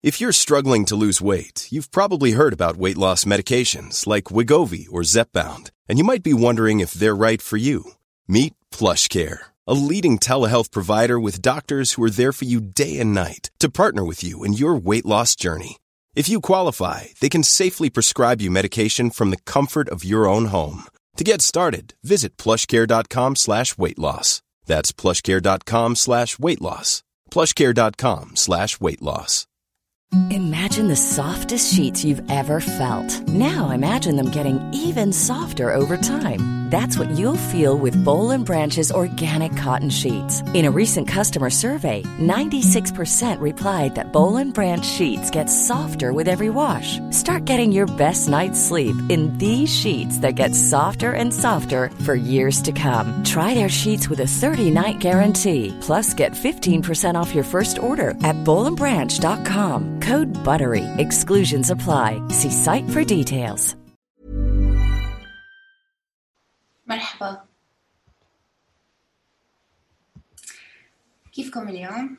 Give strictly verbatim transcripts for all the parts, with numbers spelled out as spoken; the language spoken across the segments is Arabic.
If you're struggling to lose weight, you've probably heard about weight loss medications like Wegovy or Zepbound, and you might be wondering if they're right for you. Meet PlushCare, a leading telehealth provider with doctors who are there for you day and night to partner with you in your weight loss journey. If you qualify, they can safely prescribe you medication from the comfort of your own home. To get started, visit plushcare.com slash weight loss. That's plushcare.com slash weight loss. plushcare.com slash weight loss. Imagine the softest sheets you've ever felt. Now imagine them getting even softer over time. That's what you'll feel with Boll and Branch's organic cotton sheets. In a recent customer survey, ninety-six percent replied that Boll and Branch sheets get softer with every wash. Start getting your best night's sleep in these sheets that get softer and softer for years to come. Try their sheets with a thirty-night guarantee. Plus, get fifteen percent off your first order at boll and branch dot com. Code BUTTERY. Exclusions apply. See site for details. مرحبا، كيفكم اليوم؟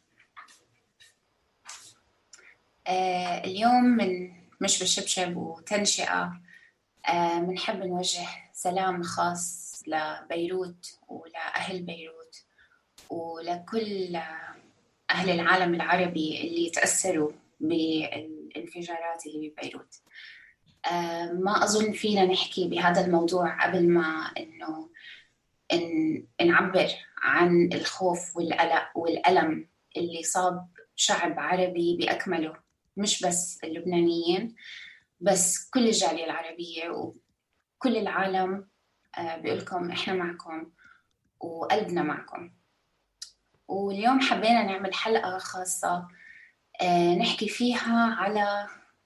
آه اليوم من مش بالشبشب وتنشئة آه منحب نوجه سلام خاص لبيروت ولأهل بيروت ولكل أهل العالم العربي اللي تأثروا بالانفجارات اللي ببيروت. آه ما أظن فينا نحكي بهذا الموضوع قبل ما إنه إن نعبر عن الخوف والقلق والألم اللي صاب شعب عربي بأكمله، مش بس اللبنانيين بس كل الجالية العربية وكل العالم. آه بيقولكم إحنا معكم وقلبنا معكم. واليوم حبينا نعمل حلقة خاصة آه نحكي فيها على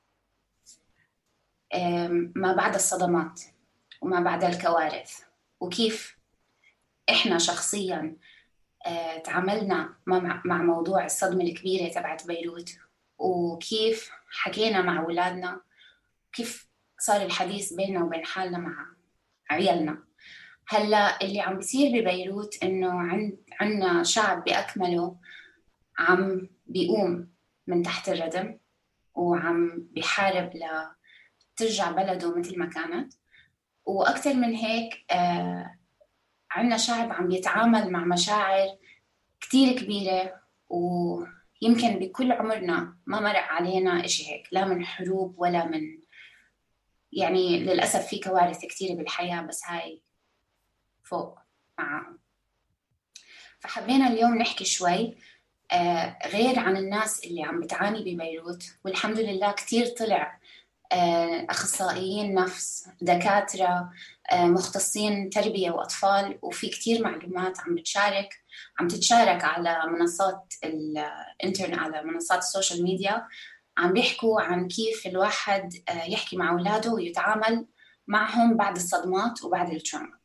ما بعد الصدمات وما بعد الكوارث، وكيف إحنا شخصياً تعاملنا مع موضوع الصدمة الكبيرة تبعت بيروت، وكيف حكينا مع أولادنا، كيف صار الحديث بيننا وبين حالنا مع عيالنا. هلأ اللي عم بيصير ببيروت إنه عند عنا شعب بأكمله عم بيقوم من تحت الردم وعم بيحارب ل ترجع بلده مثل ما كانت. وأكثر من هيك آه عنا شعب عم بيتعامل مع مشاعر كتير كبيرة، ويمكن بكل عمرنا ما مرق علينا إشي هيك، لا من حروب ولا من يعني للأسف في كوارث كتيرة بالحياة بس هاي فوق معاهم. فحبينا اليوم نحكي شوي آه غير عن الناس اللي عم بتعاني ببيروت، والحمد لله كتير طلع أخصائيين نفس، دكاترة، مختصين تربية وأطفال، وفي كتير معلومات عم بتشارك عم تتشارك على منصات الانترنت، على منصات السوشيال ميديا، عم بيحكوا عن كيف الواحد يحكي مع أولاده ويتعامل معهم بعد الصدمات وبعد التروما.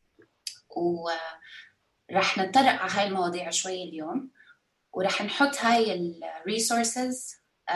ورح نتطرق على هاي المواضيع شوي اليوم، ورح نحط هاي الريسورسز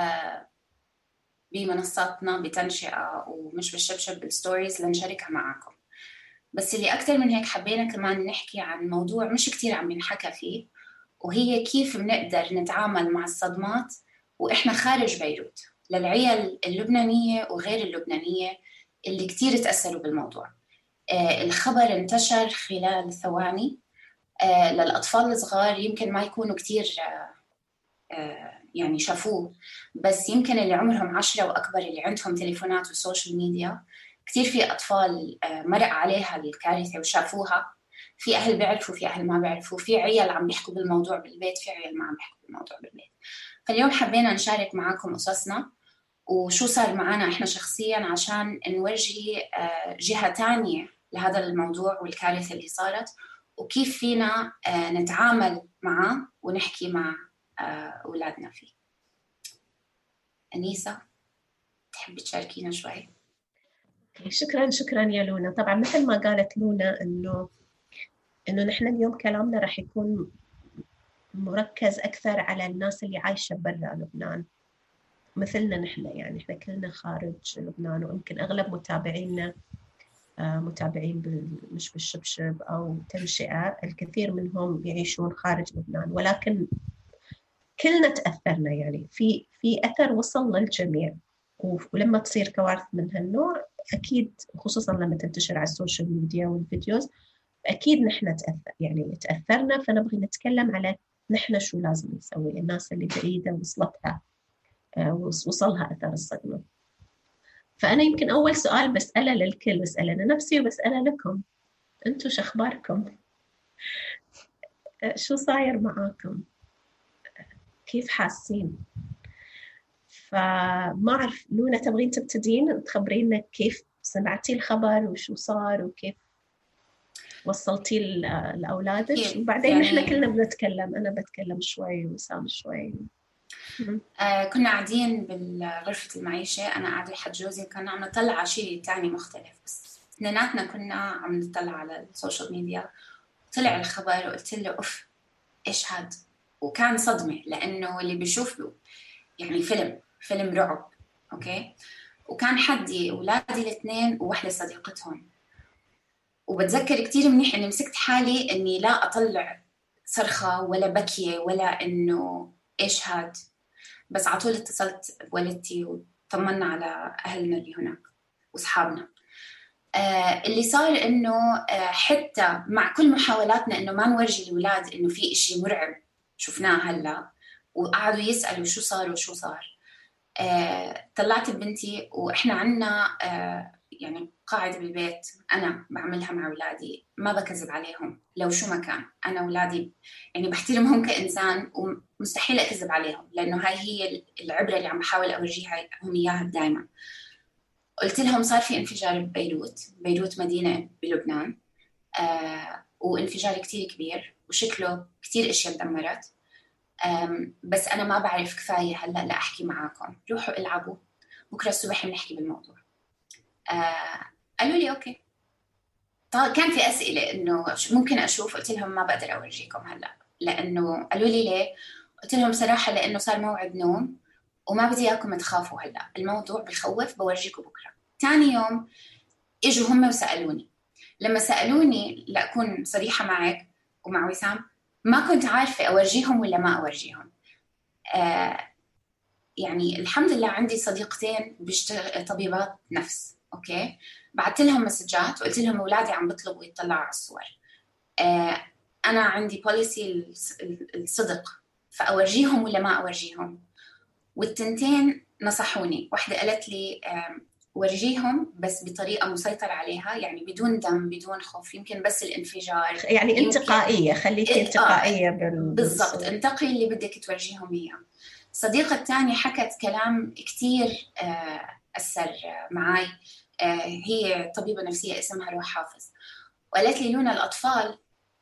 بمنصاتنا بتنشئة ومش بالشبشب بالستوريز لنشاركها معاكم. بس اللي أكتر من هيك حبينا كمان نحكي عن موضوع مش كتير عم بنحكى فيه، وهي كيف بنقدر نتعامل مع الصدمات وإحنا خارج بيروت، للعيال اللبنانية وغير اللبنانية اللي كتير تأثروا بالموضوع. آه الخبر انتشر خلال ثواني. آه للأطفال الصغار يمكن ما يكونوا كتير آه آه يعني شافوه، بس يمكن اللي عمرهم عشرة وأكبر اللي عندهم تليفونات وسوشيال ميديا كتير في أطفال مرق عليها الكارثة وشافوها. في أهل بيعرفوا، في أهل ما بيعرفوا، في عيال عم بيحكوا بالموضوع بالبيت، في عيال ما عم بيحكوا بالموضوع بالبيت. فاليوم حبينا نشارك معاكم قصصنا وشو صار معنا إحنا شخصياً عشان نورجي جهة تانية لهذا الموضوع والكارثة اللي صارت، وكيف فينا نتعامل معه ونحكي مع أولادنا فيه. أنيسة، تحبي تشاركينا شوي؟ شكراً شكراً يا لونا. طبعاً مثل ما قالت لونا إنه إنه نحن اليوم كلامنا رح يكون مركز أكثر على الناس اللي عايشة برا لبنان مثلنا نحن، يعني إحنا كلنا خارج لبنان، ويمكن أغلب متابعينا متابعين مش بالشبشب أو تنشئة، الكثير منهم يعيشون خارج لبنان. ولكن كلنا تأثرنا، يعني في في أثر وصل للجميع. ولما تصير كوارث من هالنوع أكيد، خصوصا لما تنتشر على السوشيال ميديا والفيديوز، أكيد نحن تأثر يعني تأثرنا. فنبغي نتكلم على نحن شو لازم نسوي، الناس اللي بعيدة وصلتها وصلها أثر الصدمة. فأنا يمكن أول سؤال بسأله للكل، بسأله لنفسي وبسأله لكم، أنتوا شو أخباركم؟ شو صاير معاكم؟ كيف حاسين؟ فما أعرف، لونا تبغين تبتدين تخبرينا كيف سمعتي الخبر وشو صار وكيف وصلتي لأولادك؟ وبعدين يعني نحن كلنا بنتكلم، أنا بتكلم شوي وسام شوي. آه كنا قاعدين بالغرفة المعيشة، أنا قاعدة لحد جوزي، كنا عم نطلع على شيء تاني مختلف، بس اثنيناتنا كنا عم نطلع على السوشيال ميديا. طلع الخبر وقلت له أوف إيش هاد، وكان صدمة لأنه اللي بيشوف يعني فيلم فيلم رعب. أوكي، وكان حدي أولادي الاثنين وواحدة صديقتهم، وبتذكر كتير منيح إني مسكت حالي إني لا أطلع صرخة ولا بكية ولا إنه إيش هاد، بس على طول اتصلت بوالدتي وطمنا على أهلنا اللي هناك وصحابنا. آه اللي صار إنه آه حتى مع كل محاولاتنا إنه ما نورجي الأولاد إنه في إشي مرعب شفناه هلا، وقعدوا يسألوا شو صار وشو صار. آه طلعت بنتي، وإحنا عنا آه يعني قاعدة بالبيت أنا بعملها مع أولادي، ما بكذب عليهم لو شو ما كان. أنا أولادي يعني بحترمهم كإنسان ومستحيل أكذب عليهم، لأنه هاي هي العبرة اللي عم بحاول أورجيها هم إياها دايما. قلت لهم صار في انفجار ببيروت، بيروت مدينة بلبنان، آه وانفجار كتير كبير وشكله كتير أشياء دمرت، بس أنا ما بعرف كفاية هلأ لا أحكي معاكم، روحوا العبوا بكرة الصبح بنحكي بالموضوع. آه قالوا لي أوكي. طيب كان في أسئلة إنه ممكن أشوف، قلت لهم ما بقدر أورجيكم هلأ، لأنه قالوا لي ليه؟ قلت لهم صراحة لأنه صار موعد نوم وما بدي إياكم تخافوا هلأ، الموضوع بخوف، بورجيكم بكرة. تاني يوم إجوا هم وسألوني. لما سألوني لأكون صريحة معك ومع وسام، ما كنت عارفة أورجيهم ولا ما أورجيهم. آه يعني الحمد لله عندي صديقتين بيشتغل طبيبات نفس، أوكي، بعت لهم مسجات وقلت لهم أولادي عم بطلبوا يطلعوا على الصور. آه أنا عندي بوليسي الصدق، فأورجيهم ولا ما أورجيهم؟ والتنتين نصحوني. واحدة قالت لي آه ورجيهم بس بطريقة مسيطر عليها، يعني بدون دم بدون خوف، يمكن بس الانفجار، يعني انتقائية، خليكي انتقائية. آه بالضبط، انتقي اللي بدك تورجيهم إياه. الصديقة الثانية حكت كلام كتير آه أثر معي، آه هي طبيبة نفسية اسمها روح حافظ، وقالت لي لونا الأطفال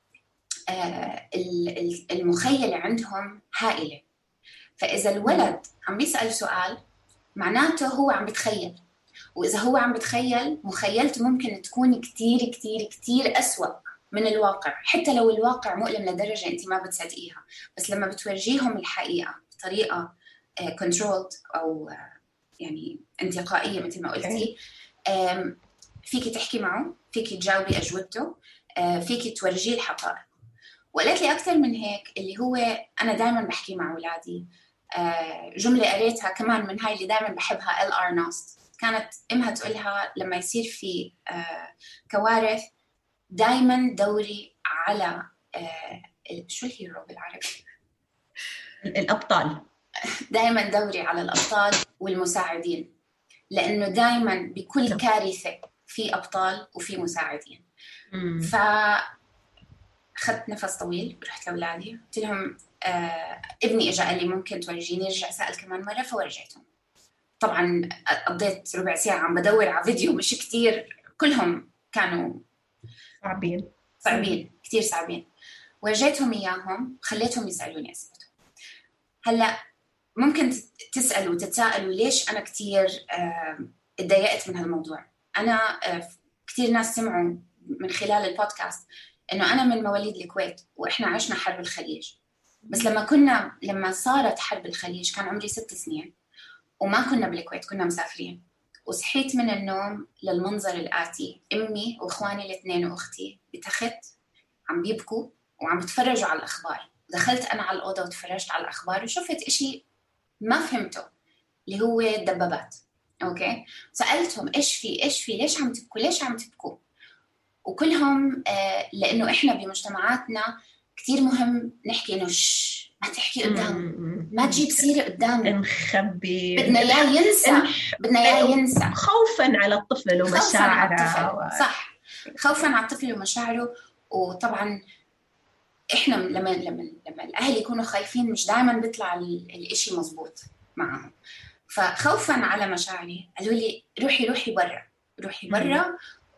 آه المخيلة عندهم هائلة، فإذا الولد عم بيسأل سؤال معناته هو عم بتخيل، وإذا هو عم بتخيل مخيلته ممكن تكون كتير كتير كتير أسوأ من الواقع، حتى لو الواقع مؤلم لدرجة أنت ما بتصدقيها، بس لما بتورجيهم الحقيقة بطريقة controlled أو يعني انتقائية مثل ما قلتي، فيكي تحكي معه، فيكي تجاوبي أجوبته، فيكي تورجيه الحقائق. وقالت لي أكثر من هيك، اللي هو أنا دائما بحكي مع أولادي جملة قريتها كمان من هاي اللي دائما بحبها، إل آر ناست، كانت إمها تقولها لما يصير في كوارث دائما دوري على شو الهيرو بالعربي؟ الأبطال. دائما دوري على الأبطال والمساعدين، لأنه دائما بكل كارثة في أبطال وفي مساعدين. فأخذت نفس طويل، رحت لأولادي قلت لهم آه ابني إجا قال لي ممكن تورجيني، رجع سأل كمان مرة فورجيتهم. طبعا قضيت ربع ساعة عم بدور على فيديو مش كتير، كلهم كانوا صعبين صعبين كتير صعبين، ورجيتهم إياهم، خليتهم يسألوني أسئلتهم. هلأ ممكن تسألوا تتساءلوا ليش أنا كتير اتضايقت من هالموضوع. أنا كتير ناس سمعوا من خلال البودكاست إنه أنا من مواليد الكويت وإحنا عشنا حرب الخليج، بس لما كنا لما صارت حرب الخليج كان عمري ست سنين وما كنا بالكويت، كنا مسافرين، وصحيت من النوم للمنظر الآتي، أمي وإخواني الاثنين وأختي بتخت عم بيبكوا وعم بتفرجوا على الأخبار، دخلت أنا على الأوضة وتفرجت على الأخبار وشفت إشي ما فهمته اللي هو الدبابات. أوكي، سألتهم إيش في إيش في ليش عم تبكوا ليش عم تبكوا، وكلهم آه لأنه إحنا بمجتمعاتنا كتير مهم نحكي إنه شش ما تحكي قدامه، ما تجيب سيرة قدامه، نخبي، بدنا إياه ينسى، بدنا إياه ينسى خوفا على الطفل ومشاعره. و... صح، خوفا على الطفل ومشاعره. وطبعا إحنا لما لما لما الأهل يكونوا خايفين مش دائما بيطلع الإشي مزبوط معهم. فخوفا على مشاعري قالوا لي روحي روحي برا روحي برا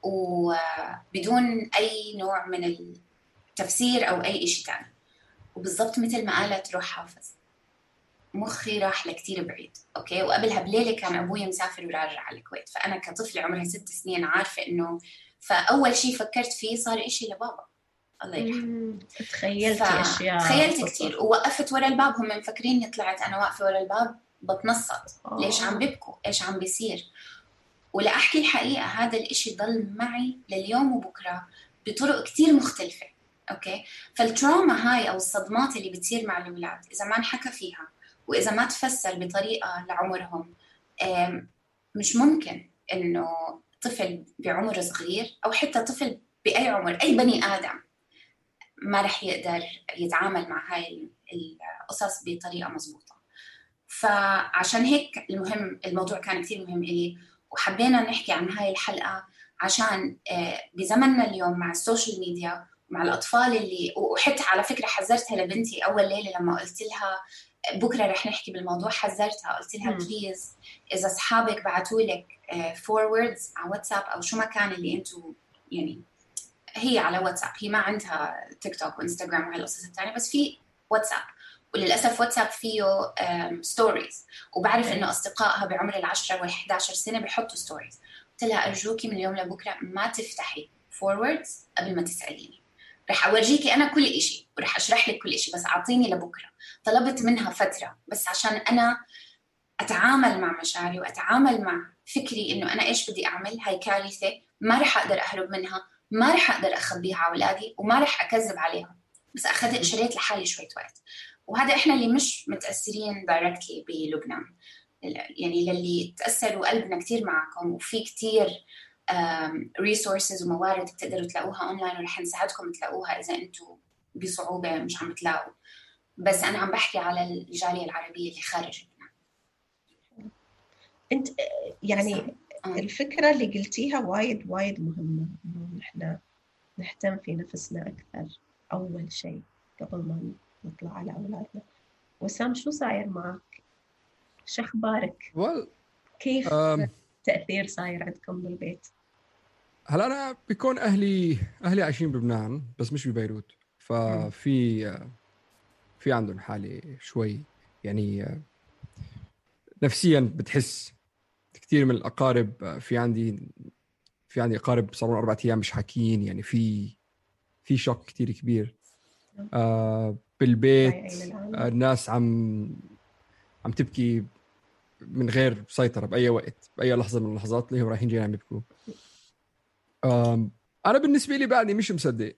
وبدون أي نوع من التفسير أو أي إشي تاني. وبالضبط مثل ما قالت روح حافظ، مخي راح لكتير بعيد. أوكي، وقبلها بليلة كان أبوي مسافر وراجع على الكويت، فأنا كطفلة عمرها ست سنين عارفة إنه، فأول شيء فكرت فيه صار إشي لبابا الله يرحمه. تخيلتي أشياء، تخيلت كتير ووقفت ورا الباب، هم مفكرين طلعت أنا واقفة ورا الباب بتنصت آه. ليش عم بيبكوا إيش عم بيصير. ولا أحكي الحقيقة هذا الإشي ضل معي لليوم وبكرة بطرق كتير مختلفة. أوكي، فالتروما هاي أو الصدمات اللي بتصير مع الأولاد إذا ما نحكى فيها وإذا ما تفسر بطريقة لعمرهم، مش ممكن إنه طفل بعمر صغير أو حتى طفل بأي عمر، أي بني آدم ما رح يقدر يتعامل مع هاي القصص بطريقة مضبوطة. فعشان هيك المهم الموضوع كان كتير مهم إلي، وحبينا نحكي عن هاي الحلقة عشان بزمننا اليوم مع السوشيال ميديا مع الأطفال اللي، وحتى على فكرة حذرتها لبنتي أول ليلة لما قلت لها بكرة رح نحكي بالموضوع، حذرتها قلت لها بليز إذا أصحابك بعتولك فوروردز على واتساب أو شو ما كان اللي أنتوا يعني، هي على واتساب، هي ما عندها تيك توك وإنستغرام وهي القصص الثانية، بس في واتساب، وللأسف واتساب فيه ستوريز، وبعرف إنه أصدقائها بعمر العشرة والحد عشر سنة بيحطوا ستوريز. قلت لها أرجوكي من اليوم لبكرة ما تفتحي فوروردز قبل ما تسأليني، رح أورجيكي أنا كل إشي ورح أشرح لك كل إشي، بس أعطيني لبكرة. طلبت منها فترة بس عشان أنا أتعامل مع مشاعري وأتعامل مع فكري إنه أنا إيش بدي أعمل، هاي كارثة ما رح أقدر أهرب منها، ما رح أقدر أخبيها على أولادي وما رح أكذب عليهم، بس أخذت شريت لحالي شوية وقت. وهذا إحنا اللي مش متأثرين دايركتلي بلبنان، يعني للي تأثروا قلبنا كتير معكم، وفي كتير ريسورسز وموارد بتقدروا تلاقوها أونلاين ورح نساعدكم تلاقوها إذا أنتوا بصعوبة مش عم تلاقوا. بس أنا عم بحكي على الجالية العربية اللي خارج لبنان. أنت يعني الفكرة اللي قلتيها وايد وايد مهمة، إنه نحن نهتم في نفسنا أكثر أول شيء قبل ما نطلع على أولادنا. وسام شو صاير معك؟ شو أخبارك؟ well, كيف um, تأثير صاير عندكم بالبيت؟ هلا أنا بيكون أهلي أهلي عايشين بلبنان بس مش ببيروت، ففي في عندهم حالة شوي يعني نفسيا بتحس كثير من الأقارب. في عندي في عندي أقارب صاروا أربعة أيام مش حاكيين، يعني في في شوك كتير كبير آه بالبيت. آه الناس عم عم تبكي من غير سيطرة بأي وقت، بأي لحظة من اللحظات اللي هم رايحين جايين عم يبكوا. آه أنا بالنسبة لي بعدني مش مصدق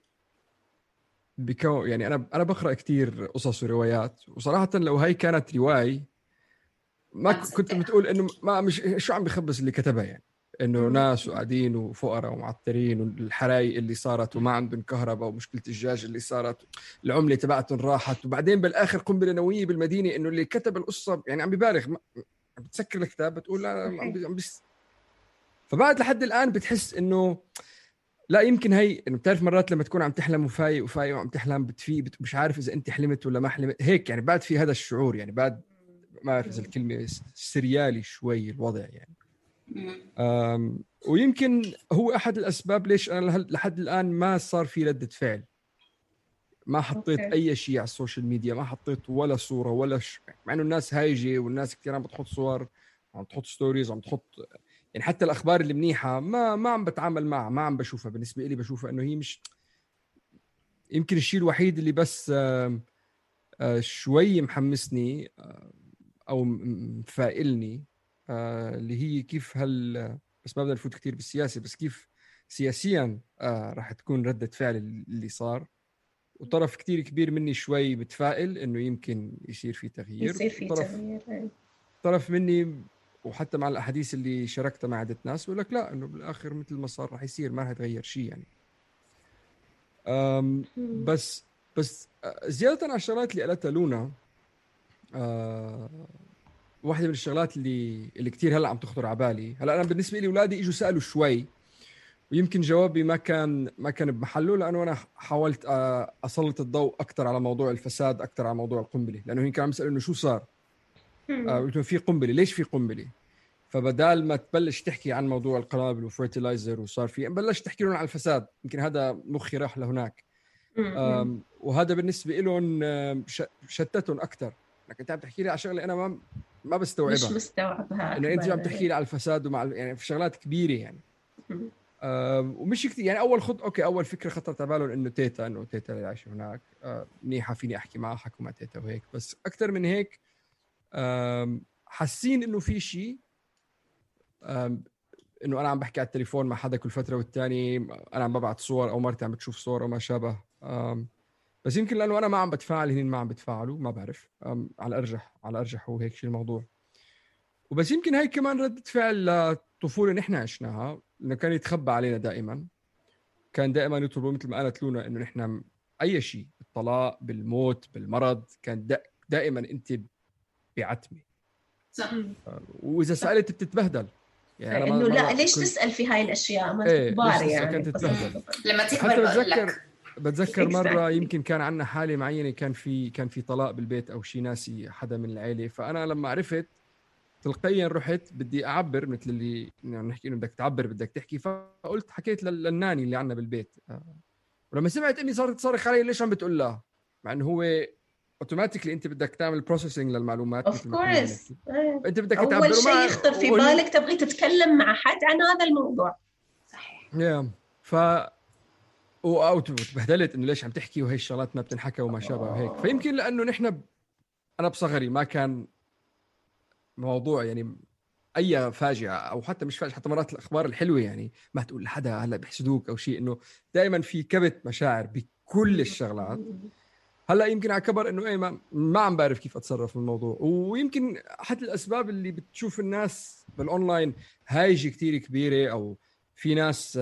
بكو يعني أنا أنا بقرأ كتير قصص وروايات، وصراحة لو هاي كانت رواية ما كنت بتقول إنه ما مش شو عم بخبص اللي كتبها، يعني إنه ناس وقاعدين وفقراء ومعترين والحرايق اللي صارت وما عندهم كهرباء ومشكلة الجاج اللي صارت، العملة تبعتهم راحت، وبعدين بالآخر قنبلة نووية بالمدينة. إنه اللي كتب القصة يعني عم ببالغ، عم بتسكر الكتاب بتقول لا عم عم بس. فبعد لحد الآن بتحس إنه لا يمكن هي إنه بتعرف مرات لما تكون عم تحلم وفايق وفايق وعم تحلم بتفيق مش عارف إذا أنت حلمت ولا ما حلمت هيك، يعني بعد في هذا الشعور، يعني بعد ما أعرف إذا الكلمة سريالي شوي الوضع يعني. أم ويمكن هو أحد الأسباب ليش أنا لحد الآن ما صار في ردة فعل، ما حطيت okay. أي شيء على السوشيال ميديا، ما حطيت ولا صورة ولا ش... مع إنه الناس هايجة والناس كتير عم بتحط صور، عم تحط ستوريز، عم تحط يعني حتى الأخبار اللي منيحة ما ما عم بتعامل معها، ما عم بشوفها. بالنسبة لي بشوفها إنه هي مش يمكن الشيء الوحيد اللي بس آه آه شوي محمسني آه أو مفائلني آه اللي هي كيف هل بس ما بدنا نفوت كتير بالسياسة، بس كيف سياسيا آه راح تكون ردة فعل اللي صار. وطرف كتير كبير مني شوي بتفائل إنه يمكن يصير في تغيير، يصير في طرف تغيير. طرف مني وحتى مع الأحاديث اللي شاركتها مع عدة ناس بيقول لك لا، إنه بالآخر مثل ما صار رح يصير، ما رح يتغير شيء يعني. أم بس بس زيادة على الشغلات اللي قالتها لونا، أه واحدة من الشغلات اللي اللي كتير هلا عم تخطر على بالي. هلا أنا بالنسبة لي أولادي إجوا سألوا شوي، ويمكن جوابي ما كان ما كان بمحله، لأنه أنا حاولت أسلط الضوء أكتر على موضوع الفساد، أكتر على موضوع القنبلة، لأنه هي كان عم يسأل إنه شو صار. أه قلت له في قنبلة، ليش في قنبلة؟ فبدال ما تبلش تحكي عن موضوع القنابل وفيرتيلايزر وصار في، بلش تحكي لهم عن الفساد. يمكن هذا مخي راح لهناك. وهذا بالنسبة لهم شتتهم أكتر. لكن أنت عم تحكي لي على شغلة أنا ما ما بستوعبها، مش مستوعبها، إنه أنت عم تحكي لي على الفساد ومع يعني في شغلات كبيرة يعني. ومش كتير يعني. أول خط أوكي أول فكرة خطرت على بالهم إنه تيتا إنه تيتا اللي عايشة هناك منيحة، فيني أحكي معها، حكوا مع تيتا وهيك. بس أكتر من هيك حاسين إنه في شيء، إنه أنا عم بحكي على التليفون مع حدا كل فترة والتاني، أنا عم ببعت صور أو مرتي عم بتشوف صور أو ما شابه. بس يمكن لأنه أنا ما عم بتفاعل، هنين ما عم بتفاعلوا، ما بعرف. على الأرجح على الأرجح هو هيك شيء الموضوع. وبس يمكن هاي كمان ردة فعل لطفولة نحن عشناها، إنه كان يتخبى علينا دائما. كان دائما يطلبوا مثل ما قالت لونا إنه نحن أي شيء، الطلاق، بالموت، بالمرض، كان دائما أنت بعتمة. صح. وإذا سألت بتتبهدل يعني. أنا إنه لا ليش كنت... تسأل في هاي الأشياء ما ايه كبار يعني. كانت تتبهدل. لما تكبر بقول لك. بتذكر مرة يمكن كان عندنا حالة معينة، كان في كان في طلاق بالبيت أو شيء ناسي حدا من العائلة. فأنا لما عرفت تلقائيا رحت بدي أعبر مثل اللي يعني نحكي إنه بدك تعبر بدك تحكي. فقلت حكيت للناني اللي عندنا بالبيت. ولما سمعت أمي صارت تصرخ علي ليش عم بتقول لها، مع إنه هو اوتوماتيكلي انت بدك تعمل بروسيسنج للمعلومات. اوف كورس انت بدك تعبر. اول شيء يخطر في وهي... بالك تبغي تتكلم مع حد عن هذا الموضوع. صحيح. يا ف او تبهدلت انه ليش عم تحكي وهي الشغلات ما بتنحكى وما شابه وهيك. فيمكن لانه نحن ب... انا بصغري ما كان موضوع يعني اي فاجعه او حتى مش فاجعه، حتى مرات الاخبار الحلوه يعني ما تقول لحدا هلا بيحسدوك او شيء، انه دائما في كبت مشاعر بكل الشغلات. هلا يمكن على كبر انه ايه ما, ما عم بعرف كيف اتصرف في الموضوع. ويمكن حتى الاسباب اللي بتشوف الناس بالاونلاين هايجه كتير كبيره، او في ناس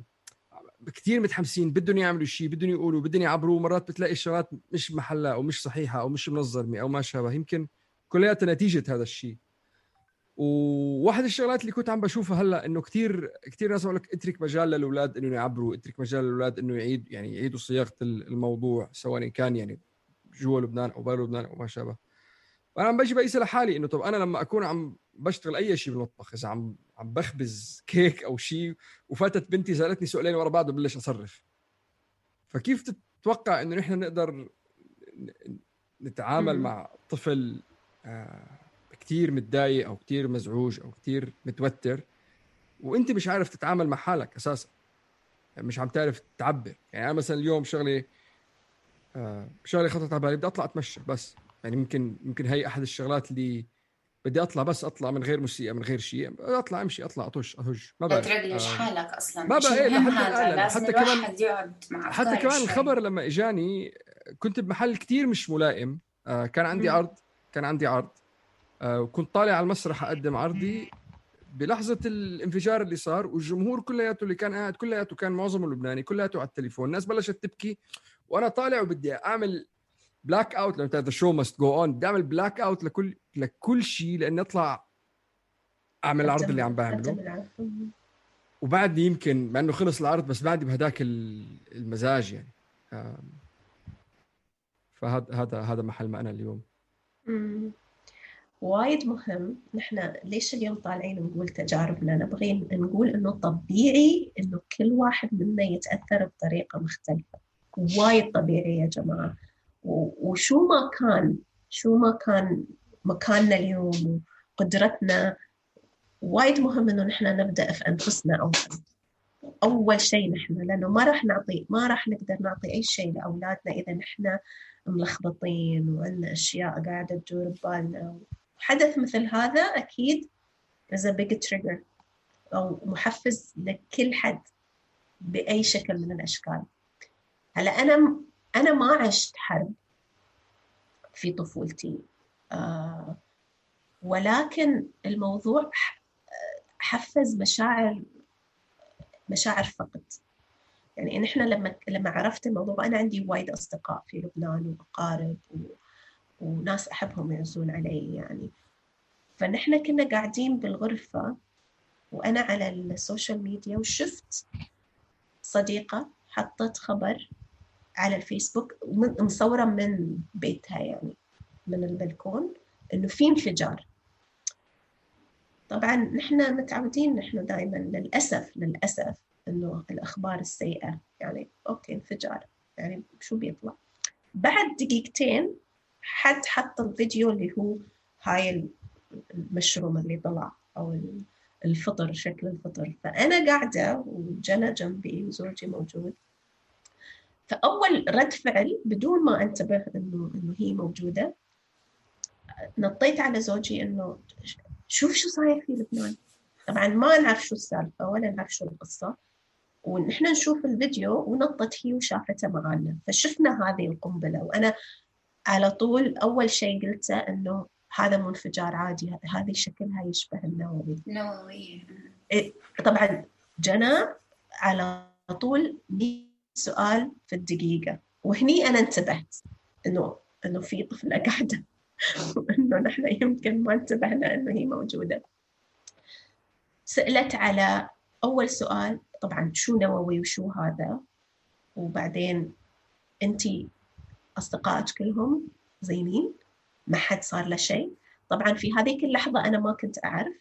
كتير متحمسين بدهم يعملوا شيء، بدهم يقولوا، بدهم يعبروا، مرات بتلاقي الشغلات مش محلها او مش صحيحه او مش منظمه او ما شابه. يمكن كلها نتيجه هذا الشيء. وواحد الشغلات اللي كنت عم بشوفها هلا انه كتير كتير ناس بقول لك اترك مجال للاولاد انه يعبروا، اترك مجال للاولاد انه يعيد يعني يعيدوا صياغه الموضوع، سواء كان يعني جوا لبنان او برا لبنان او ما شابه. وانا عم بجي بقيس لحالي انه طب انا لما اكون عم بشتغل اي شيء بالمطبخ، اذا عم عم بخبز كيك او شيء وفاتت بنتي سالتني سؤالين ورا بعض وبلش اصرف، فكيف تتوقع انه نحن نقدر نتعامل مع طفل آه كتير متضايق او كتير مزعوج او كتير متوتر وانت مش عارف تتعامل مع حالك اساسا، يعني مش عم تعرف تعبر؟ يعني انا مثلا اليوم شغلي آه شغلي خطط على بالي بدي اطلع اتمشى بس، يعني ممكن ممكن هي احد الشغلات اللي بدي اطلع بس اطلع من غير موسيقى من غير شيء، اطلع امشي اطلع اطش اهج ما لا بعرف ترجلش آه حالك اصلا ما بقى مهم حتى هذا لازم حتى الواحد كمان يقعد مع حتى كمان شوي. الخبر لما اجاني كنت بمحل كتير مش ملائم، آه كان عندي مم. عرض كان عندي عرض آه وكنت طالع على المسرح اقدم عرضي بلحظه الانفجار اللي صار، والجمهور كلياته اللي كان قاعد كلياته كان معظمه لبناني كلياته على التليفون، الناس بلشت تبكي وانا طالع وبدي اعمل بلاك اوت لو ذا شو ماست جو اون، بدي اعمل بلاك اوت لكل لكل شيء لاني اطلع اعمل العرض اللي عم بعمله. وبعدني يمكن مع انه خلص العرض بس بعدي بهداك المزاج يعني. فهذا هذا هذا محل ما انا اليوم. مم. وايد مهم. نحن ليش اليوم طالعين نقول تجاربنا؟ نبغي نقول انه طبيعي انه كل واحد منا يتاثر بطريقه مختلفه، وايد طبيعي يا جماعه. وشو ما كان شو ما كان مكاننا اليوم وقدرتنا، وايد مهم انه نحن نبدا في انفسنا اول اول شيء نحن، لانه ما راح نعطي ما راح نقدر نعطي اي شيء لاولادنا اذا نحن ملخبطين وعندنا اشياء قاعده تدور ببالنا. حدث مثل هذا اكيد is a big trigger او محفز لكل حد باي شكل من الاشكال. هلا انا أنا ما عشت حرب في طفولتي، آه ولكن الموضوع حفز مشاعر مشاعر فقد. يعني نحن لما لما عرفت الموضوع، أنا عندي وايد أصدقاء في لبنان وأقارب و... وناس أحبهم يعزون علي يعني. فنحن كنا قاعدين بالغرفة وأنا على السوشيال ميديا، وشفت صديقة حطت خبر على الفيسبوك مصورة من بيتها يعني من البلكون إنه في انفجار. طبعا نحن متعودين نحن دائما للأسف للأسف إنه الأخبار السيئة يعني أوكي انفجار يعني شو بيطلع. بعد دقيقتين حد حط الفيديو اللي هو هاي المشروم اللي طلع أو الفطر، شكل الفطر. فأنا قاعدة وجنى جنبي وزوجي موجود، فأول رد فعل بدون ما أنتبه إنه إنه هي موجودة، نطيت على زوجي إنه شوف شو صاير في لبنان. طبعا ما نعرف شو السالفة ولا نعرف شو القصة، ونحن نشوف الفيديو ونطت هي وشافته معنا، فشفنا هذه القنبلة. وأنا على طول أول شيء قلته إنه هذا مو انفجار عادي، هذه شكلها يشبه النووي. نووي. طبعا جنى على طول مية سؤال في الدقيقة، وهني أنا انتبهت إنه إنه في طفلة قاعدة وإنه نحن يمكن ما انتبهنا إنه هي موجودة. سألت على أول سؤال طبعا شو نووي وشو هذا، وبعدين أنتي أصدقائك كلهم زينين ما حد صار له شيء. طبعا في هذيك اللحظة أنا ما كنت أعرف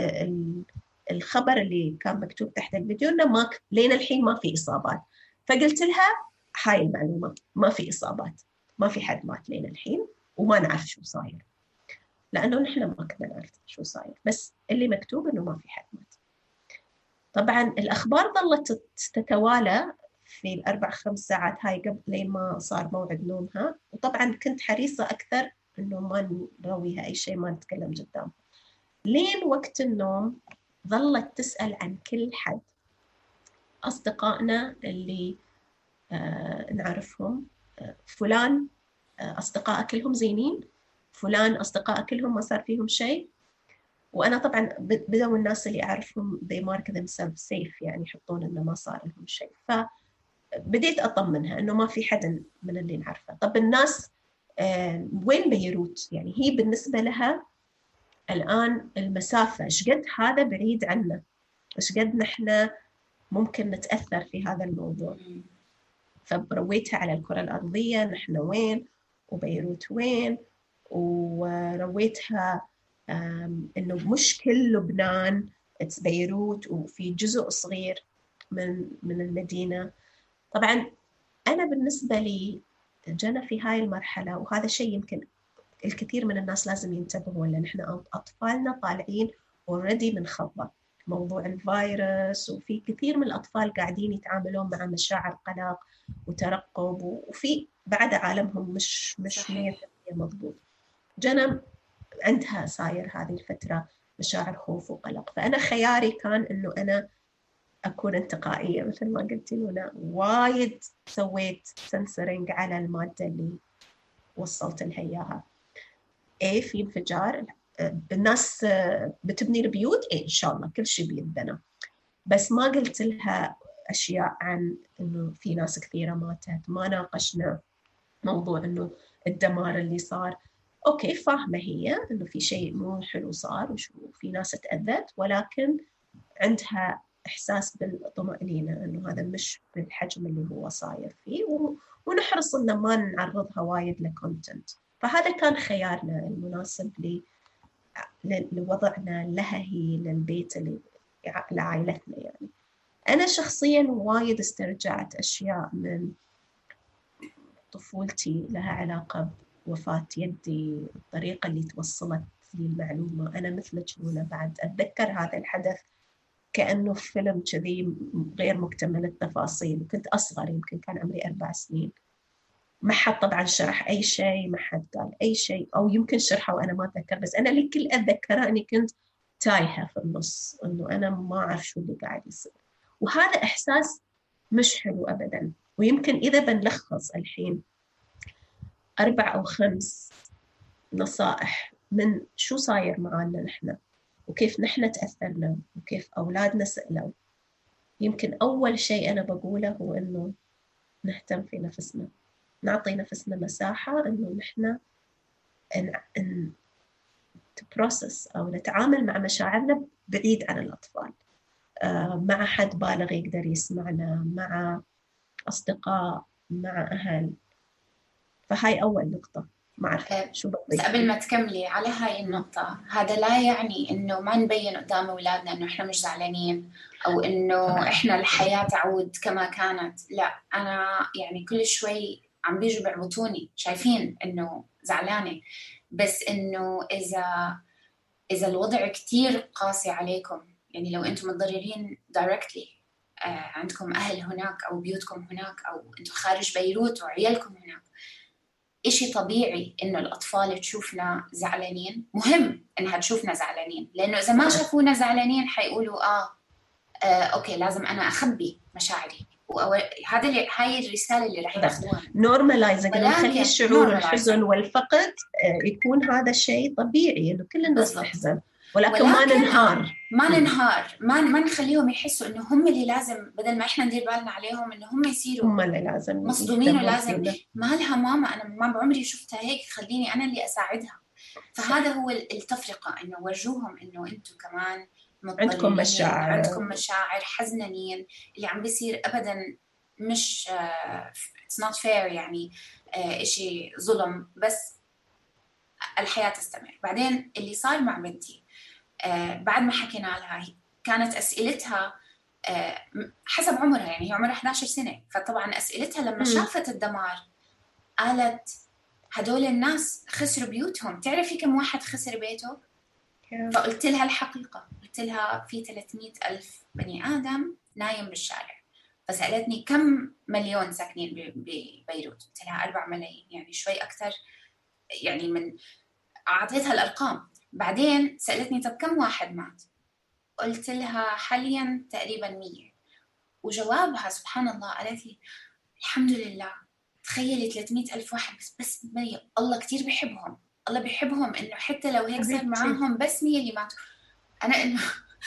الخبر اللي كان مكتوب تحت الفيديو إنه ما لين الحين ما في إصابات. فقلت لها هاي المعلومة، ما في إصابات، ما في حد مات لين الحين، وما نعرف شو صاير، لأنه نحن ما كنا نعرف شو صاير، بس اللي مكتوب إنه ما في حد مات. طبعا الأخبار ظلت تتوالى في الأربع خمس ساعات هاي قبل لين ما صار موعد نومها، وطبعا كنت حريصة أكثر إنه ما نرويها أي شيء، ما نتكلم قدام. لين وقت النوم ظلت تسأل عن كل حد، أصدقائنا اللي آه نعرفهم، آه فلان آه أصدقاء كلهم زينين، فلان أصدقاء كلهم ما صار فيهم شيء. وأنا طبعاً بدأوا الناس اللي أعرفهم they mark themselves safe، يعني يحطون إنه ما صار لهم شيء. فبديت أطمنها إنه ما في حدا من اللي نعرفه. طب الناس آه وين بيروت؟ يعني هي بالنسبة لها الآن المسافة إيش قد هذا بعيد عنا، إيش قد نحن ممكن نتأثر في هذا الموضوع. فرويتها على الكرة الأرضية نحن وين وبيروت وين، ورويتها إنه مش كل لبنان بيروت، وفي جزء صغير من من المدينة. طبعا أنا بالنسبة لي جنى في هاي المرحلة، وهذا شيء يمكن الكثير من الناس لازم ينتبهوا له، نحن أطفالنا طالعين already من خضة موضوع الفيروس، وفي كثير من الأطفال قاعدين يتعاملون مع مشاعر قلق وترقب، وفي بعد عالمهم مش مش مية بالمية مضبوط. جنى عندها صاير هذه الفترة مشاعر خوف وقلق. فأنا خياري كان إنه أنا أكون انتقائية مثل ما قلت لنا، وايد سويت سنسرينج على المادة اللي وصلت لها إياها. إيه في انفجار، الناس بتبني البيوت، إيه إن شاء الله كل شيء بيتبنى، بس ما قلت لها أشياء عن إنه في ناس كثيرة ماتت. ما ناقشنا موضوع إنه الدمار اللي صار. أوكي فاهمة هي إنه في شيء مو حلو صار وفي ناس تأذت، ولكن عندها إحساس بالطمأنينة إنه هذا مش بالحجم اللي هو صاير فيه، ونحرص إنه ما نعرضها وايد لكونتنت. فهذا كان خيارنا المناسب لي لوضعنا لها هي للبيت اللي لعائلتنا. يعني أنا شخصياً وايد استرجعت أشياء من طفولتي لها علاقة بوفاة يدي، الطريقة اللي توصلت لي المعلومة. أنا مثلك لونا بعد أتذكر هذا الحدث كأنه فيلم كذي غير مكتمل التفاصيل، كنت أصغر يمكن كان عمري أربع سنين. ما حد طبعاً شرح أي شيء، ما حد قال أي شيء، أو يمكن شرحه وأنا ما أتذكر، بس أنا اللي كل أتذكره أني كنت تايهة في النص، أنه أنا ما أعرف شو اللي قاعد يصير. وهذا إحساس مش حلو أبداً. ويمكن إذا بنلخص الحين أربع أو خمس نصائح من شو صاير معنا نحن وكيف نحن تأثرنا وكيف أولادنا سألوا، يمكن أول شيء أنا بقوله هو إنه نهتم في نفسنا، نعطي نفسنا مساحة إنه نحن إن إن تبروسس أو نتعامل مع مشاعرنا بعيد عن الأطفال، آه مع حد بالغ يقدر يسمعنا، مع أصدقاء، مع أهل. فهاي أول نقطة. ما أعرف شو بس قبل ما تكملي على هاي النقطة، هذا لا يعني إنه ما نبين قدام أولادنا إنه إحنا مش زعلانين أو إنه إحنا الحياة تعود كما كانت. لا، أنا يعني كل شوي عم بيجوا بيعبطوني شايفين إنه زعلانة، بس إنه إذا إذا الوضع كتير قاسي عليكم، يعني لو أنتم متضررين directly، آه عندكم أهل هناك أو بيوتكم هناك أو أنتم خارج بيروت وعيالكم هناك، إشي طبيعي إنه الأطفال تشوفنا زعلانين. مهم إنها تشوفنا زعلانين، لأنه إذا ما شافونا زعلانين حيقولوا آه, آه أوكي لازم أنا أخبي مشاعري. وهذا اللي هاي الرسالة اللي رح ياخذوها. نورماليزنج، إنه نخلي الشعور الحزن والفقد يكون هذا الشيء طبيعي، إنه كل الناس تحزن، ولكن, ولكن ما ننهار ما ننهار ما ما نخليهم يحسوا إنه هم اللي لازم، بدل ما إحنا ندير بالنا عليهم إنه هم يصيروا هم اللي لازم مصدومين ولازم مالها ماما أنا ما بعمري شفتها هيك، خليني أنا اللي أساعدها. فهذا هو التفرقة، إنه ورجوهم إنه أنتم كمان عندكم مشاعر عندكم مشاعر حزنانين. اللي عم بيصير أبدا مش uh, it's not fair، يعني uh, إشي ظلم، بس الحياة تستمر. بعدين اللي صار مع بنتي uh, بعد ما حكينا لها، كانت أسئلتها uh, حسب عمرها، يعني هي عمرها إحدى عشرة سنة، فطبعا أسئلتها لما م. شافت الدمار قالت هدول الناس خسروا بيوتهم، تعرفي كم واحد خسر بيته؟ فقلت لها الحقيقة، قلت لها في ثلاثمية ألف بني آدم نايم بالشارع. فسألتني كم مليون ساكنين ببيروت؟ قلت لها أربع ملايين، يعني شوي أكتر، يعني من أعطيتها الأرقام. بعدين سألتني طب كم واحد مات؟ قلت لها حاليا تقريبا مية. وجوابها سبحان الله قالت لي الحمد لله، تخيلي ثلاثمية ألف واحد بس بس مية، الله كتير بيحبهم، الله بيحبهم إنه حتى لو هيك صار معاهم بس مية اللي ماتوا. أنا إنه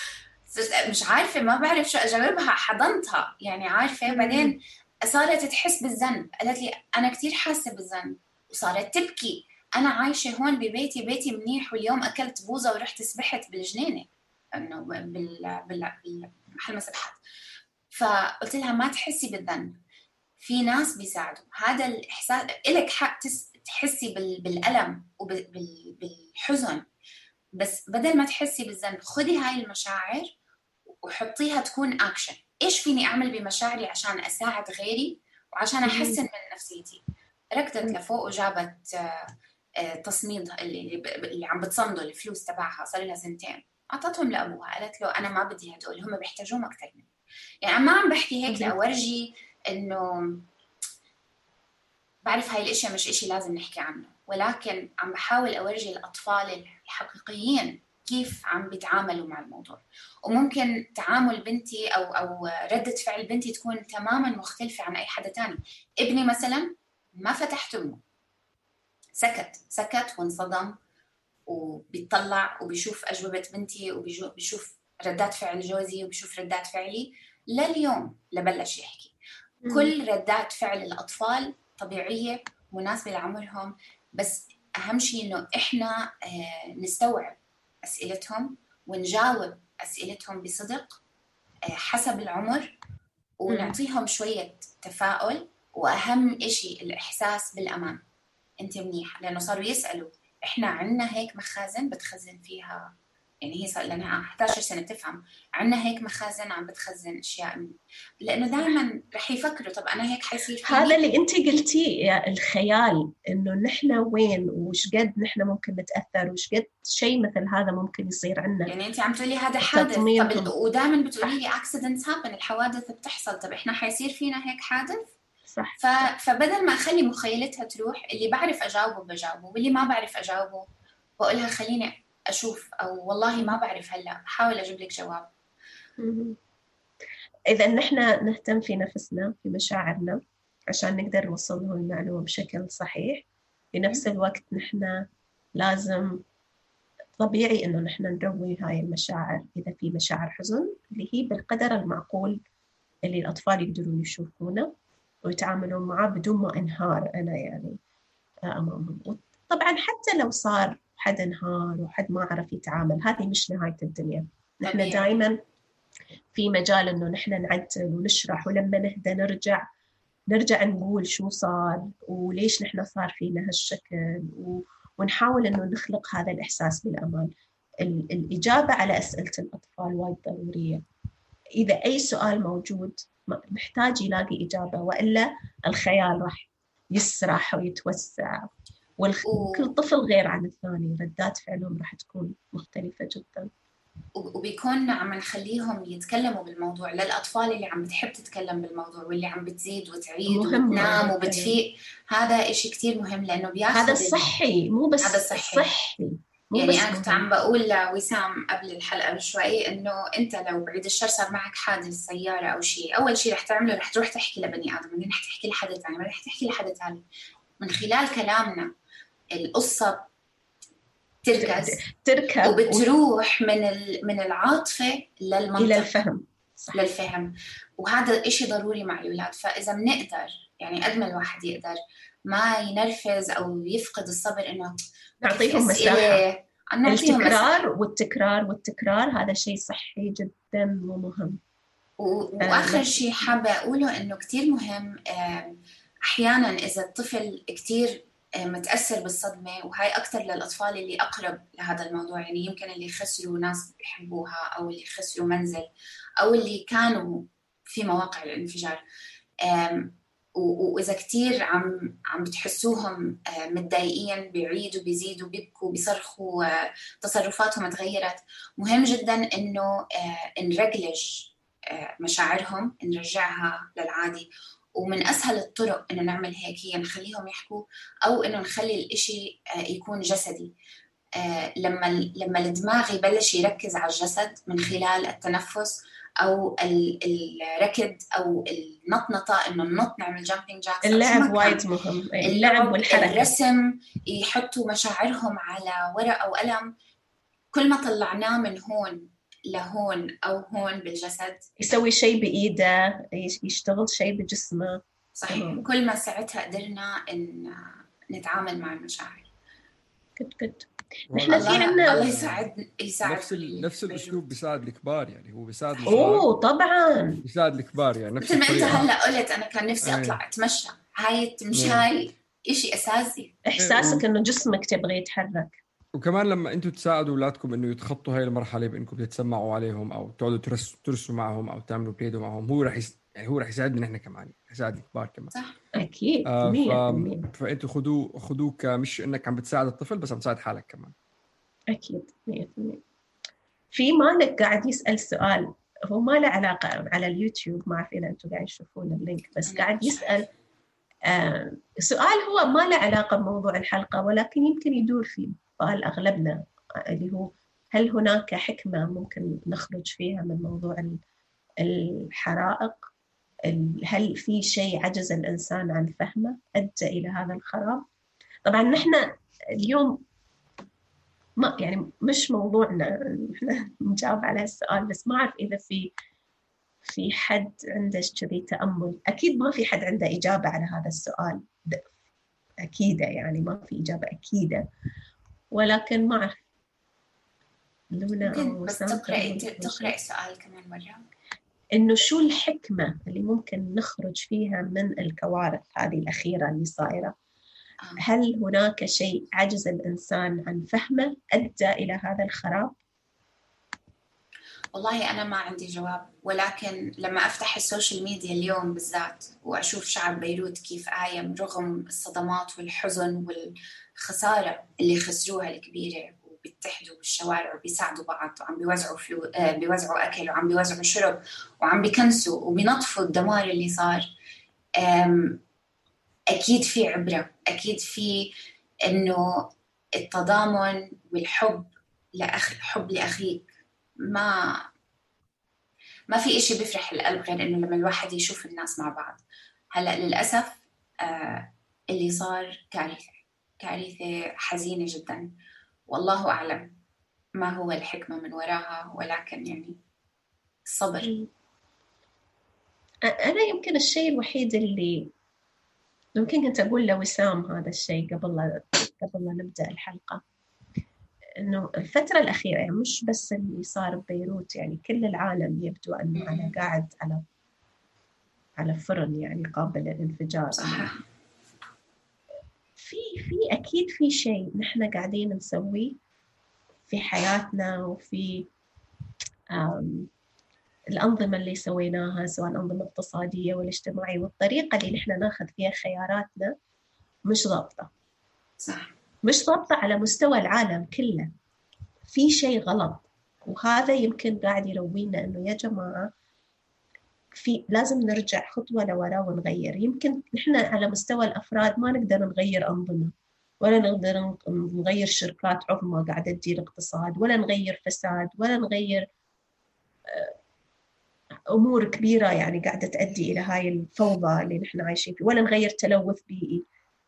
مش عارفة، ما بعرف شو أجاوبها، حضنتها يعني عارفة. بعدين صارت تحس بالذنب، قالت لي أنا كتير حاسة بالذنب، وصارت تبكي. أنا عايشة هون ببيتي، بيتي منيح، واليوم أكلت بوزة ورحت سبحت بالجنينة، إنه بال بالمحل مسبحات. فقلت لها ما تحسي بالذنب، في ناس بيساعدوا. هذا الإحساس إلك حق تحسي بالألم وبالحزن، بس بدل ما تحسي بالذنب خدي هاي المشاعر وحطيها تكون أكشن. إيش فيني أعمل بمشاعري عشان أساعد غيري وعشان أحسن من نفسيتي؟ ركضت لفوق وجابت تصميد اللي, اللي عم بتصمدوا الفلوس تبعها، صار لها سنتين، أعطتهم لأبوها، قالت له أنا ما بدي هدول، هم بيحتاجوهم أكتر مني. يعني ما عم بحكي هيك لأورجي إنه بعرف هاي الاشياء مش اشي لازم نحكي عنه، ولكن عم بحاول أورجي الأطفال الحقيقيين كيف عم بيتعاملوا مع الموضوع. وممكن تعامل بنتي أو أو ردة فعل بنتي تكون تماماً مختلفة عن أي حدا تاني. ابني مثلاً ما فتحت أمه، سكت سكت وانصدم، وبيطلع وبيشوف أجوبة بنتي وبيشوف ردات فعل جوزي وبيشوف ردات فعلي. لليوم لبلش يحكي. م- كل ردات فعل الأطفال طبيعية مناسبة لعمرهم، بس أهم شيء إنه إحنا نستوعب أسئلتهم ونجاوب أسئلتهم بصدق حسب العمر، ونعطيهم شوية تفاؤل، وأهم إشي الإحساس بالأمان. أنت منيح، لأنه صاروا يسألوا إحنا عنا هيك مخازن بتخزن فيها، يعني هي صار لنا إحدى عشرة سنة تفهم عنا هيك مخازن عم بتخزن أشياء من... لأنه دائما رح يفكروا طب أنا هيك حيصير فيني. هذا اللي أنت قلتيه، الخيال إنه نحن وين وش قد نحن ممكن نتأثر وش قد شيء مثل هذا ممكن يصير عنا. يعني أنت عم تقولي هذا حادث، طب ودائما بتقولي لي accidents happen، الحوادث بتحصل، طب إحنا حيصير فينا هيك حادث؟ صح. ف... فبدل ما أخلي مخيلتها تروح، اللي بعرف أجاوبه بجاوبه، واللي ما بعرف أجاوبه بقولها خليني أشوف، أو والله ما بعرف هلأ حاول أجيب لك جواب. إذا نحن نهتم في نفسنا في مشاعرنا، عشان نقدر نوصل لهم المعلومة بشكل صحيح. في نفس الوقت نحن لازم طبيعي إنه نحن نروي هاي المشاعر إذا في مشاعر حزن اللي هي بالقدر المعقول اللي الأطفال يقدرون يشوفونه ويتعاملون معه بدون ما انهار أنا يعني أمامهم. طبعا حتى لو صار حد انهار وحد ما عرف يتعامل، هذه مش نهاية الدنيا. نحن دائما في مجال إنه نحن نعدل ونشرح، ولما نهدى نرجع نرجع نقول شو صار وليش نحن صار فينا هالشكل، ونحاول إنه نخلق هذا الإحساس بالأمان. الإجابة على أسئلة الأطفال وايد ضرورية. إذا أي سؤال موجود محتاج يلاقي إجابة، وإلا الخيال راح يسرح ويتوسع، وكل طفل غير عن الثاني، ردات فعلهم راح تكون مختلفة جدا. وبيكون عم نخليهم يتكلموا بالموضوع للأطفال اللي عم بتحب تتكلم بالموضوع، واللي عم بتزيد وتعيد وتنام وبتفيق. هذا إشي كتير مهم، لأنه بياخد هذا الصحي، مو بس هذا الصحي, الصحي. يعني أنا كنت عم بقول لوسام قبل الحلقة بشوي إنه أنت لو بعيد الشر صار معك حادث سيارة أو شيء، أول شيء رح تعمله رح تروح تحكي لبني آدم، بعدين رح تحكي لحد ثاني، بعدين رح تحكي لحد ثاني. من خلال كلامنا القصة تركز تركب وبتروح من من العاطفة للمنطق إلى الفهم. صح. للفهم، وهذا إشي ضروري مع الأولاد. فإذا بنقدر يعني قد ما الواحد يقدر ما ينرفز أو يفقد الصبر، إنه نعطيهم مساحة. التكرار والتكرار والتكرار هذا شيء صحي جدا ومهم. وآخر شيء حابة أقوله إنه كتير مهم، أحيانا إذا الطفل كتير متأثر بالصدمة، وهاي أكتر للأطفال اللي أقرب لهذا الموضوع، يعني يمكن اللي خسروا ناس بيحبوها، أو اللي خسروا منزل، أو اللي كانوا في مواقع الانفجار. وإذا كتير عم عم بتحسوهم متضايقين، بيعيدوا بيزيدوا بيبكوا بيصرخوا، تصرفاتهم تغيرت، مهم جدا إنه نرجلج مشاعرهم، نرجعها للعادي. ومن أسهل الطرق إنه نعمل هيك هي نخليهم يحكوا، أو إنه نخلي الإشي يكون جسدي. لما لما الدماغ يبلش يركز على الجسد من خلال التنفس أو الركض أو النطنطة، إنه النط نعمل جامبينج جاكس. اللعب وايد مهم، اللعب والحركة، الرسم، يحطوا مشاعرهم على ورق أو قلم. كل ما طلعناه من هون لهون أو هون بالجسد، يسوي شيء بإيده، يشتغل شيء بجسمه. صحيح. مم. كل ما ساعتها قدرنا إن نتعامل مع المشاعر. كد كد نحن في عنا الله يساعد يساعد نفس ال... نفس الأسلوب بيساعد الكبار، يعني هو بيساعد أوه طبعا بيساعد الكبار، يعني نفس مثل ما أنت هلأ قلت أنا كان نفسي أطلع أتمشى، هاي التمشاي إشي أساسي. إحساسك إنه جسمك تبغى يتحرك. وكمان لما انتم تساعدوا اولادكم انه يتخطوا هاي المرحله بانكم تتسمعوا عليهم، او تقعدوا ترسوا ترسوا معهم، او تعملوا بليدو معهم، هو راح يس... يعني هو راح يساعدنا نحن كمان، يساعد الكبار كمان. صح اكيد. آه ف... فانتوا خذوه خذوه كمش انك عم بتساعد الطفل، بس عم تساعد حالك كمان. اكيد مية بالمية. في مالك قاعد يسال سؤال، هو ما له علاقه، على اليوتيوب، ما اعرف اذا انتم قاعد تشوفون اللينك، بس قاعد يسال آه سؤال هو ما له علاقه بموضوع الحلقه، ولكن يمكن يدور في بال اغلبنا، اللي هو هل هناك حكمه ممكن نخرج فيها من موضوع الحرائق؟ هل في شيء عجز الانسان عن فهمه ادى الى هذا الخراب؟ طبعا نحن اليوم ما يعني مش موضوعنا نحن نجاوب على السؤال، بس ما اعرف اذا في في حد عنده كذي تامل. اكيد ما في حد عنده اجابه على هذا السؤال اكيده، يعني ما في اجابه اكيده، ولكن ما اعرف لونا ممكن بس تقرأي تقرأي سؤال كمان مرة، إنه شو الحكمة اللي ممكن نخرج فيها من الكوارث هذه الأخيرة اللي صايرة؟ هل هناك شيء عجز الإنسان عن فهمه أدى إلى هذا الخراب؟ والله أنا ما عندي جواب، ولكن لما أفتح السوشيال ميديا اليوم بالذات وأشوف شعب بيروت كيف قايم رغم الصدمات والحزن والخسارة اللي خسروها الكبيرة، بيتحدوا بالشوارع وبيساعدوا بعض، وعم بيوزعوا فلو... آه بيوزعوا أكل، وعم بيوزعوا شرب، وعم بيكنسوا وبينطفوا الدمار اللي صار. أم... أكيد في عبرة، أكيد في إنه التضامن والحب لأخ... حب لأخيك. ما ما في إشي بيفرح القلب غير إنه لما الواحد يشوف الناس مع بعض. هلأ للأسف آه اللي صار كارثة كارثة حزينة جدا، والله أعلم ما هو الحكمة من وراها، ولكن يعني الصبر. أنا يمكن الشيء الوحيد اللي يمكن كنت أقول لوسام هذا الشيء قبل لا قبل لا نبدأ الحلقة، إنه الفترة الأخيرة يعني مش بس اللي صار ببيروت، يعني كل العالم يبدو أنه على قاعد على على فرن يعني قابل للانفجار. صح. في في أكيد في شيء نحن قاعدين نسويه في حياتنا وفي الأنظمة اللي سويناها، سواء الأنظمة الاقتصادية والاجتماعية، والطريقة اللي نحن ناخذ فيها خياراتنا مش ضابطة. صح. مش ضابطة على مستوى العالم كله، في شيء غلط. وهذا يمكن قاعد يروينا إنه يا جماعة في لازم نرجع خطوة لورا ونغير. يمكن نحن على مستوى الأفراد ما نقدر نغير أنظمة، ولا نقدر نغير شركات عظمى قاعدة تدير اقتصاد، ولا نغير فساد، ولا نغير أمور كبيرة يعني قاعدة تؤدي إلى هاي الفوضى اللي نحن عايشين فيه، ولا نغير تلوث بيئي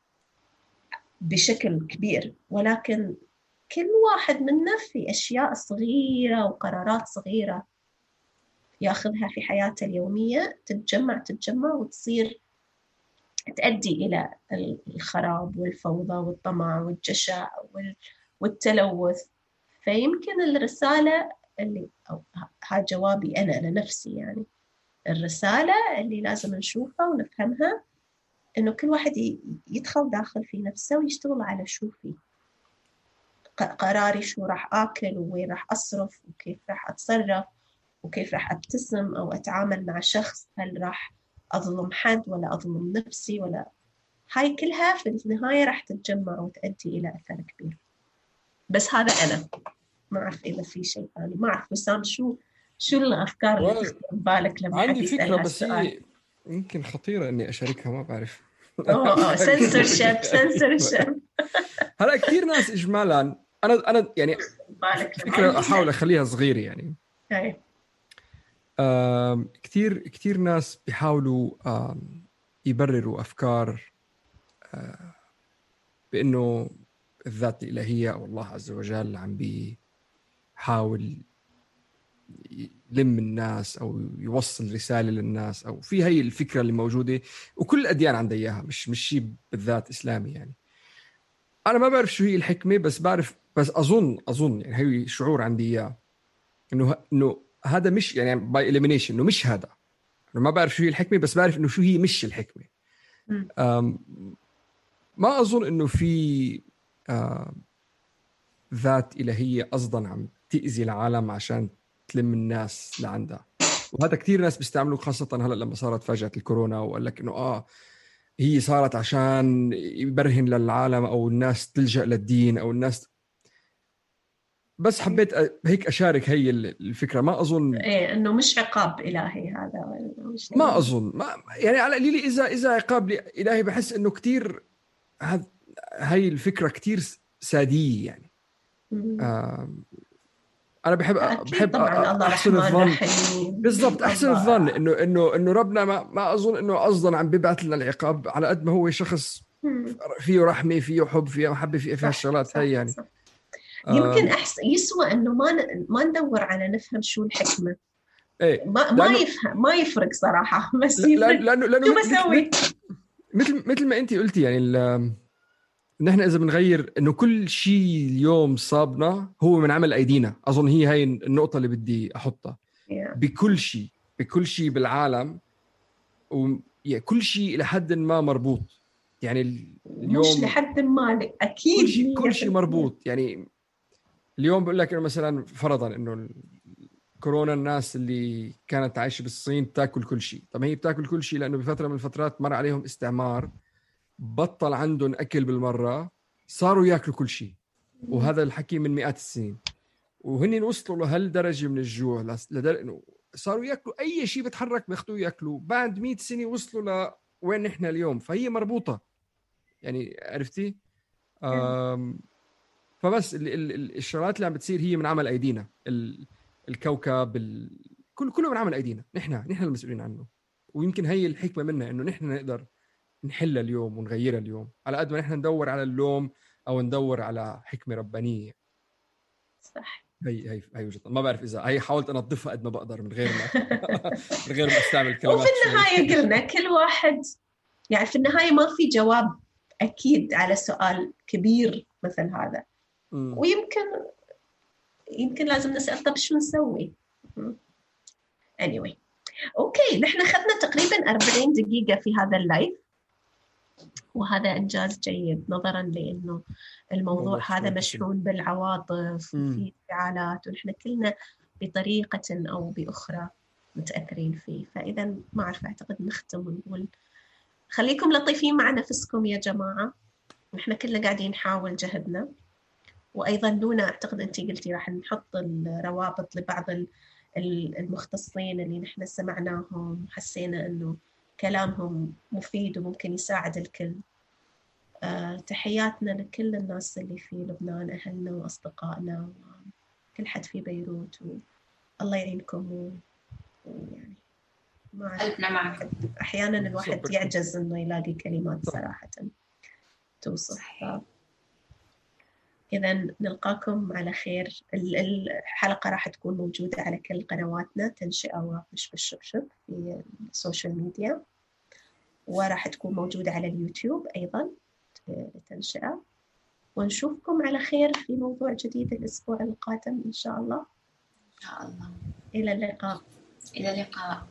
بشكل كبير. ولكن كل واحد منا في أشياء صغيرة وقرارات صغيرة يأخذها في حياته اليومية تتجمع تتجمع وتصير تؤدي إلى الخراب والفوضى والطمع والجشع والتلوث. فيمكن الرسالة اللي أو ها جوابي أنا لنفسي، يعني الرسالة اللي لازم نشوفها ونفهمها إنه كل واحد يدخل داخل في نفسه ويشتغل على شو فيه قراري، شو راح آكل ووين راح أصرف وكيف راح أتصرف وكيف راح أبتسم أو أتعامل مع شخص، هل راح أظلم حد ولا أظلم نفسي، ولا هاي كلها في النهاية راح تتجمع وتؤدي إلى أثر كبير. بس هذا أنا ما أعرف إذا في شيء ثاني. ما أعرف وسام شو شو الأفكار اللي تخطر ببالك لما عندي فكرة بس السؤال؟ هي يمكن خطيرة إني أشاركها، ما بعرف. أوه سنسور شيب سنسور شيب. هلا كثير ناس إجمالا أنا أنا يعني فكرة أحاول أخليها صغيرة يعني. هاي. كثير كثير ناس بيحاولوا يبرروا أفكار بأنه الذات الإلهية أو الله عز وجل عم بيحاول يلم الناس أو يوصل رسالة للناس، أو في هاي الفكرة اللي موجودة وكل الأديان عندها إياها، مش مش شيء بالذات إسلامي. يعني أنا ما بعرف شو هي الحكمة، بس بعرف بس أظن أظن يعني هاي شعور عندي إياه إنه إنه هذا مش يعني باي إليمينيشن إنه مش هذا. أنا ما بعرف شو هي الحكمة، بس بعرف إنه شو هي مش الحكمة. ما أظن إنه في ذات إلهية أصلاً عم تأذي العالم عشان تلم الناس لعندها. وهذا كتير ناس بيستعملوا، خاصة هلأ لما صارت فجأة الكورونا وقال لك إنه آه هي صارت عشان يبرهن للعالم أو الناس تلجأ للدين أو الناس. بس حبيت هيك أشارك هي الفكرة. ما أظن إيه إنه مش عقاب إلهي هذا، مش ما أظن ما يعني على قليل إذا إذا عقاب إلهي بحس إنه كتير هذا هاي الفكرة كتير سادية يعني. آه أنا بحب بحب أحسن الظن بالضبط أحسن الظن إنه إنه إنه ربنا ما ما أظن إنه أصلاً عم بيبعث لنا العقاب، على قد ما هو شخص فيه رحمة فيه حب فيه محبة فيه فيه الشغلات هاي يعني. يمكن أحسن يسوى إنه ما ما ندور على نفهم شو الحكمة. إيه ما ما يفهم ما يفرق صراحة، بس يفرق لأنه لأنه شو بسوي مثل مثل ما أنتي قلتي يعني نحن إذا بنغير إنه كل شيء اليوم صابنا هو من عمل أيدينا. أظن هي هاي النقطة اللي بدي أحطها. yeah. بكل شيء بكل شيء بالعالم وكل شيء إلى حد ما مربوط. يعني اليوم مش لحد ما أكيد كل شيء كل شيء مربوط. يعني اليوم بقول لك إنه مثلا فرضا إنه كورونا الناس اللي كانت عايشة بالصين تاكل كل شيء. طب هي بتاكل كل شيء لأنه بفترة من الفترات مر عليهم استعمار، بطل عندهم أكل بالمرة، صاروا يأكلوا كل شيء. وهذا الحكي من مئات السنين، وهن وصلوا لهالدرجة من الجوع لدرجة إنه صاروا يأكلوا أي شيء بتحرك بياخدوه يأكلوا. بعد مئة سنة وصلوا لوين نحن اليوم. فهي مربوطة يعني، عرفتي؟ فبس ال ال الشغلات اللي عم بتصير هي من عمل أيدينا. الكوكب ال كل كله من عمل أيدينا. نحن نحن المسؤولين عنه. ويمكن هي الحكمة منها إنه نحن نقدر نحلها اليوم ونغيرها اليوم، على قد ما نحن ندور على اللوم او ندور على حكمه ربانيه. صح. هي هي هي وجهة ما بعرف اذا هي حاولت انظفها قد ما بقدر من غير ما من غير ما استعمل كلمات. وفي النهايه قلنا كل واحد يعني في النهايه ما في جواب اكيد على سؤال كبير مثل هذا. م. ويمكن يمكن لازم نسال طب شو نسوي. anyway اوكي نحن خدنا تقريبا أربعين دقيقه في هذا اللايف، وهذا إنجاز جيد نظراً لأنه الموضوع هذا مشحون بالعواطف وفي انفعالات، ونحن كلنا بطريقة أو بأخرى متأثرين فيه. فإذا ما أعرف أعتقد نختم ونقول خليكم لطيفين مع نفسكم يا جماعة، نحن كلنا قاعدين نحاول جهدنا. وأيضاً لونا أعتقد أنت قلتي راح نحط الروابط لبعض المختصين اللي نحن سمعناهم حسينا أنه كلامهم مفيد وممكن يساعد الكل. أه تحياتنا لكل الناس اللي في لبنان، أهلنا وأصدقائنا وكل حد في بيروت، والله يعينكم. ويعني ما قلبنا معك. أحيانا الواحد يعجز إنه يلاقي كلمات صراحة توصف. إذا نلقاكم على خير. الحلقة راح تكون موجودة على كل قنواتنا، تنشئة ومش بالشبشب في السوشيال ميديا، وراح تكون موجودة على اليوتيوب أيضا تنشئة. ونشوفكم على خير في موضوع جديد الأسبوع القادم إن شاء الله. إن شاء الله. إلى اللقاء. إلى اللقاء.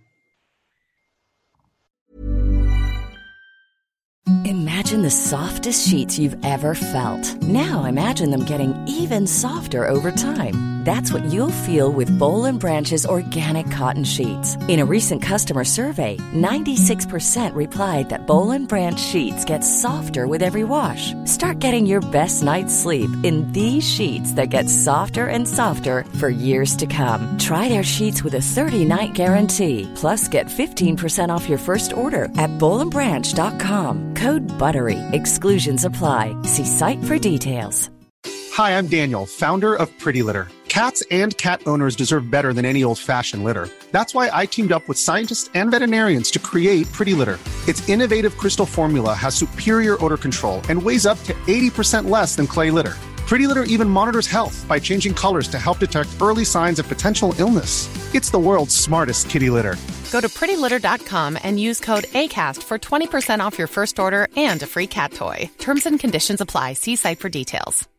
Imagine the softest sheets you've ever felt. Now imagine them getting even softer over time. That's what you'll feel with Boll and Branch's organic cotton sheets. In a recent customer survey, ninety-six percent replied that Boll and Branch sheets get softer with every wash. Start getting your best night's sleep in these sheets that get softer and softer for years to come. Try their sheets with a thirty-night guarantee. Plus, get fifteen percent off your first order at boll and branch dot com. Code BUTTERY. Exclusions apply. See site for details. Hi, I'm Daniel, founder of Pretty Litter. Cats and cat owners deserve better than any old-fashioned litter. That's why I teamed up with scientists and veterinarians to create Pretty Litter. Its innovative crystal formula has superior odor control and weighs up to eighty percent less than clay litter. Pretty Litter even monitors health by changing colors to help detect early signs of potential illness. It's the world's smartest kitty litter. Go to pretty litter dot com and use code ACAST for twenty percent off your first order and a free cat toy. Terms and conditions apply. See site for details.